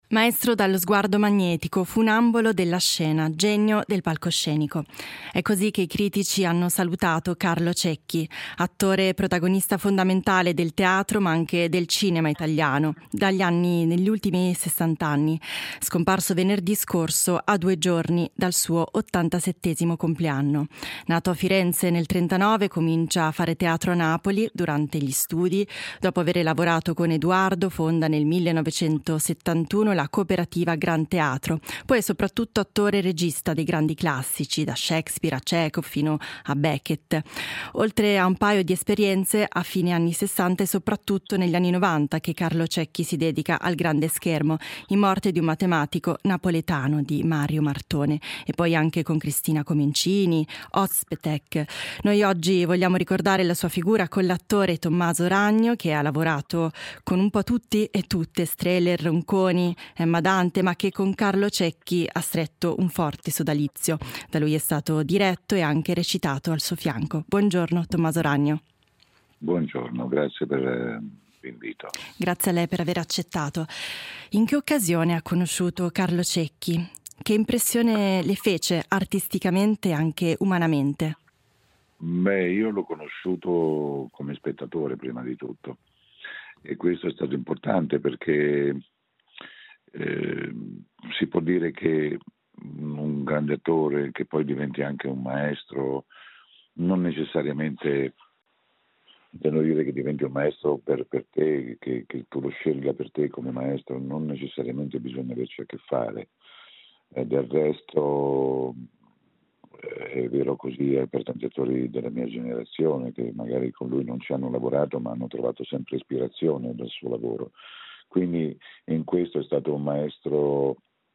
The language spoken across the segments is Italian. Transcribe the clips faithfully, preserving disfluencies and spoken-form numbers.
Maestro dallo sguardo magnetico, funambolo della scena, genio del palcoscenico. È così che i critici hanno salutato Carlo Cecchi, attore e protagonista fondamentale del teatro ma anche del cinema italiano, dagli anni, negli ultimi sessant'anni, scomparso venerdì scorso a due giorni dal suo ottantasettesimo compleanno. Nato a Firenze nel trentanove, comincia a fare teatro a Napoli durante gli studi. Dopo aver lavorato con Edoardo, fonda nel millenovecentosettantuno la cooperativa Gran Teatro. Poi è soprattutto attore e regista dei grandi classici, da Shakespeare a Chekhov fino a Beckett. Oltre a un paio di esperienze, a fine anni sessanta e soprattutto negli anni novanta che Carlo Cecchi si dedica al grande schermo, in Morte di un matematico napoletano di Mario Martone, e poi anche con Cristina Comencini, Ozpetek. Noi oggi vogliamo ricordare la sua figura con l'attore Tommaso Ragno, che ha lavorato con un po' tutti e tutte, Strehler, Ronconi, Emma Dante, ma che con Carlo Cecchi ha stretto un forte sodalizio. Da lui è stato diretto e anche recitato al suo fianco. Buongiorno Tommaso Ragno. Buongiorno, grazie per eh, l'invito. Grazie a lei per aver accettato. In che occasione ha conosciuto Carlo Cecchi? Che impressione le fece artisticamente e anche umanamente? Beh, io l'ho conosciuto come spettatore prima di tutto, e questo è stato importante perché eh, si può dire che un grande attore che poi diventi anche un maestro non necessariamente devo dire che diventi un maestro per, per te, che, che tu lo scelga per te come maestro, non necessariamente bisogna averci a che fare. Eh, del resto eh, è vero così è per tanti attori della mia generazione che magari con lui non ci hanno lavorato ma hanno trovato sempre ispirazione dal suo lavoro. Quindi in questo è stato un maestro,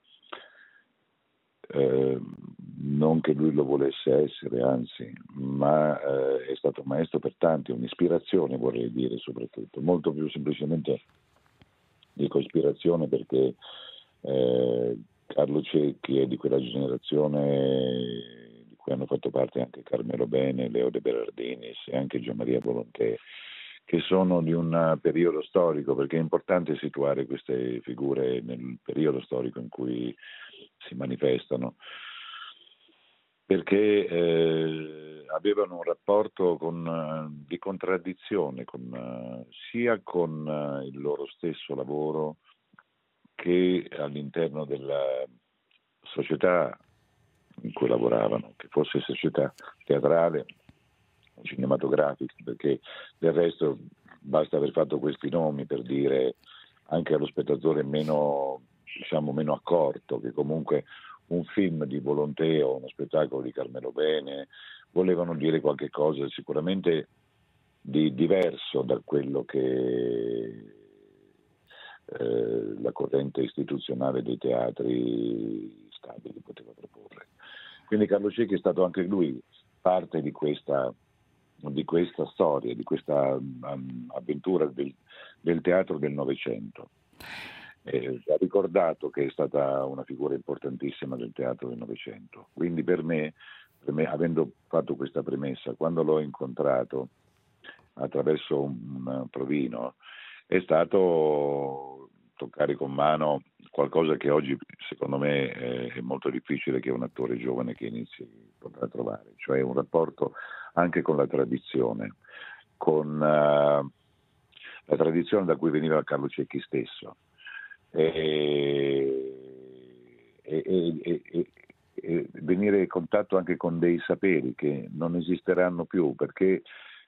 eh, non che lui lo volesse essere, anzi, ma eh, è stato un maestro per tanti, un'ispirazione vorrei dire soprattutto, molto più semplicemente dico ispirazione perché eh, Carlo Cecchi è di quella generazione di cui hanno fatto parte anche Carmelo Bene, Leo De Berardinis e anche Gian Maria Volonté, che sono di un periodo storico, perché è importante situare queste figure nel periodo storico in cui si manifestano, perché eh, avevano un rapporto con, di contraddizione con, sia con uh, il loro stesso lavoro che all'interno della società in cui lavoravano, che fosse società teatrale o cinematografica, perché del resto basta aver fatto questi nomi per dire anche allo spettatore meno, diciamo, meno accorto che comunque un film di Volonté o uno spettacolo di Carmelo Bene volevano dire qualche cosa sicuramente di diverso da quello che eh, la corrente istituzionale dei teatri stabili poteva proporre. Quindi Carlo Cecchi è stato anche lui parte di questa, di questa storia, di questa um, avventura del, del teatro del Novecento. Eh, ha ricordato che è stata una figura importantissima del teatro del Novecento. Quindi per me, per me, avendo fatto questa premessa, quando l'ho incontrato attraverso un, un provino, è stato toccare con mano qualcosa che oggi secondo me è molto difficile che un attore giovane che inizi potrà trovare, cioè un rapporto anche con la tradizione, con uh, la tradizione da cui veniva Carlo Cecchi stesso. E, e, e, e, e venire in contatto anche con dei saperi che non esisteranno più, perché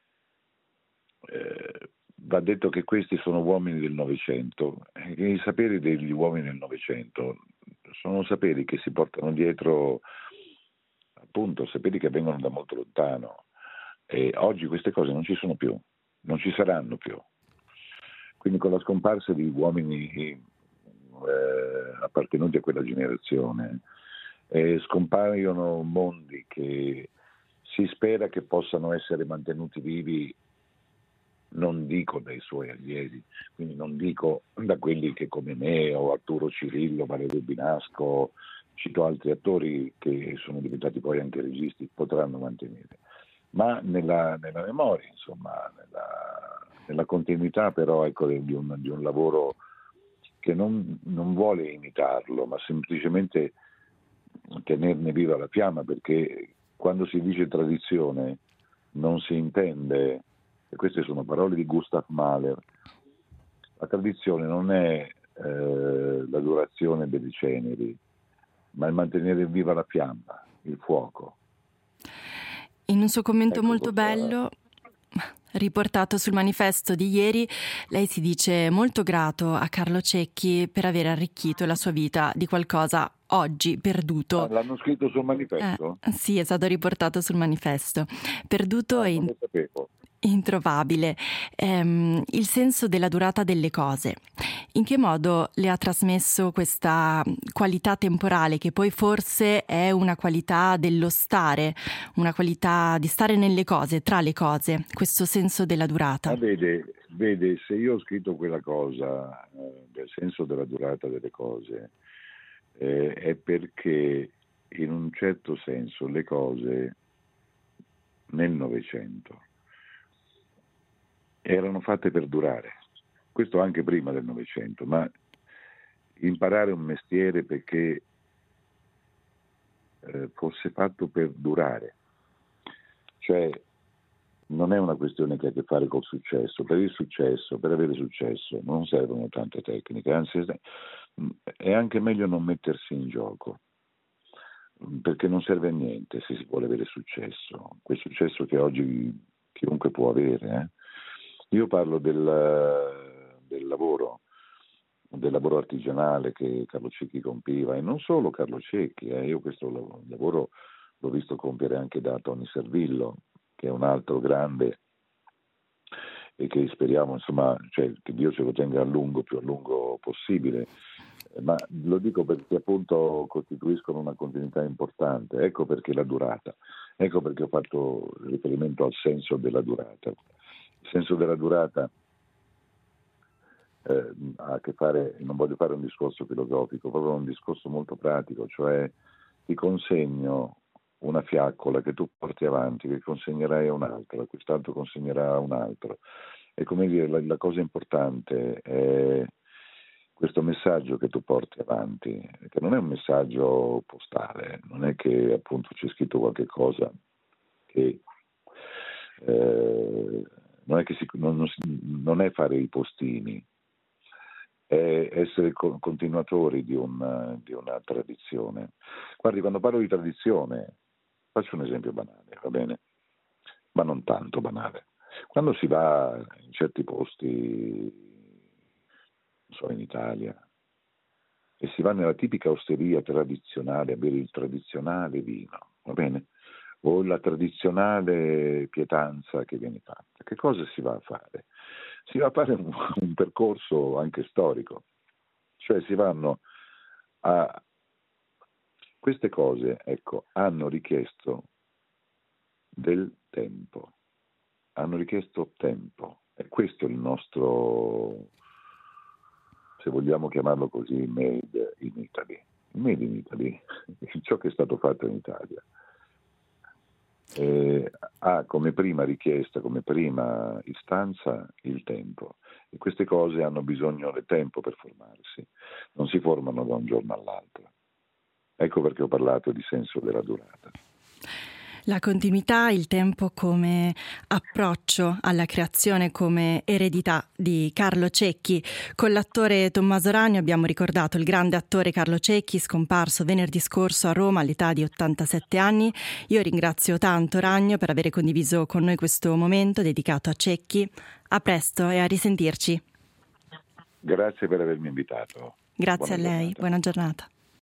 eh, va detto che questi sono uomini del Novecento e i saperi degli uomini del Novecento sono saperi che si portano dietro, appunto, saperi che vengono da molto lontano, e oggi queste cose non ci sono più, non ci saranno più. Quindi con la scomparsa di uomini Eh, appartenuti a quella generazione eh, scompaiono mondi che si spera che possano essere mantenuti vivi, non dico dai suoi allievi, quindi non dico da quelli che come me o Arturo Cirillo, Valerio Binasco, cito altri attori che sono diventati poi anche registi, potranno mantenere, ma nella, nella memoria, insomma, nella, nella continuità però ecco, di, un, di un lavoro che non, non vuole imitarlo, ma semplicemente tenerne viva la fiamma, perché quando si dice tradizione non si intende, e queste sono parole di Gustav Mahler, la tradizione non è eh, la durazione delle ceneri, ma il mantenere viva la fiamma, il fuoco. In un suo commento Ecco molto cosa... bello, riportato sul manifesto di ieri, lei si dice molto grato a Carlo Cecchi per aver arricchito la sua vita di qualcosa oggi perduto. Ah, l'hanno scritto sul manifesto? Eh, sì, è stato riportato sul manifesto. Perduto ah, e non lo sapevo. Introvabile. Ehm, il senso della durata delle cose. In che modo le ha trasmesso questa qualità temporale, che poi forse è una qualità dello stare, una qualità di stare nelle cose, tra le cose, questo senso della durata? Ah, vede, vede, se io ho scritto quella cosa, eh, del senso della durata delle cose, eh, è perché in un certo senso le cose nel Novecento erano fatte per durare, questo anche prima del Novecento, ma imparare un mestiere perché eh, fosse fatto per durare, cioè non è una questione che ha a che fare col successo. Per il successo, per avere successo non servono tante tecniche, anzi è anche meglio non mettersi in gioco, perché non serve a niente se si vuole avere successo, quel successo che oggi chiunque può avere, eh? Io parlo del, del lavoro, del lavoro artigianale che Carlo Cecchi compiva, e non solo Carlo Cecchi, eh. Io questo lavoro l'ho visto compiere anche da Tony Servillo, che è un altro grande e che speriamo, insomma, cioè, che Dio ce lo tenga a lungo, più a lungo possibile, ma lo dico perché appunto costituiscono una continuità importante. Ecco perché la durata, ecco perché ho fatto riferimento al senso della durata. Il senso della durata eh, ha a che fare, non voglio fare un discorso filosofico, proprio un discorso molto pratico, cioè ti consegno una fiaccola che tu porti avanti, che consegnerai a un altro, quest'altro consegnerà a un altro. E come dire, la, la cosa importante è questo messaggio che tu porti avanti, che non è un messaggio postale, non è che appunto c'è scritto qualche cosa che eh, non è che si, non, non, non è fare i postini, è essere continuatori di una, di una tradizione. Guardi, quando parlo di tradizione, faccio un esempio banale, va bene? Ma non tanto banale. Quando si va in certi posti, non so, in Italia, e si va nella tipica osteria tradizionale a bere il tradizionale vino, va bene? O la tradizionale pietanza che viene fatta, che cosa si va a fare? Si va a fare un, un percorso anche storico, cioè si vanno a... Queste cose, ecco, hanno richiesto del tempo, hanno richiesto tempo, e questo è il nostro, se vogliamo chiamarlo così, made in Italy. Made in Italy, ciò che è stato fatto in Italia. Eh, ha come prima richiesta, come prima istanza il tempo, e queste cose hanno bisogno del tempo per formarsi, non si formano da un giorno all'altro. Ecco perché ho parlato di senso della durata. La continuità, il tempo come approccio alla creazione, come eredità di Carlo Cecchi. Con l'attore Tommaso Ragno abbiamo ricordato il grande attore Carlo Cecchi, scomparso venerdì scorso a Roma all'età di ottantasette anni. Io ringrazio tanto Ragno per aver condiviso con noi questo momento dedicato a Cecchi. A presto e a risentirci. Grazie per avermi invitato. Grazie Buona a lei, giornata. buona giornata.